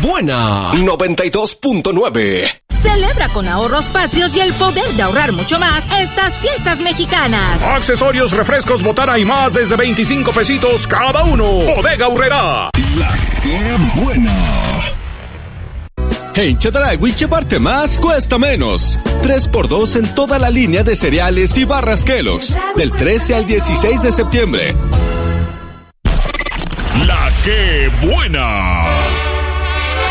buena 92.9. Celebra con ahorros patrios y el poder de ahorrar mucho más estas fiestas mexicanas. Accesorios, refrescos, botana y más desde 25 pesitos cada uno. Bodega Aurrerá. La que buena. En Chedraui llevarte más cuesta menos. 3x2 en toda la línea de cereales y barras Kellogg's. Del 13 al 16 de septiembre. La que buena.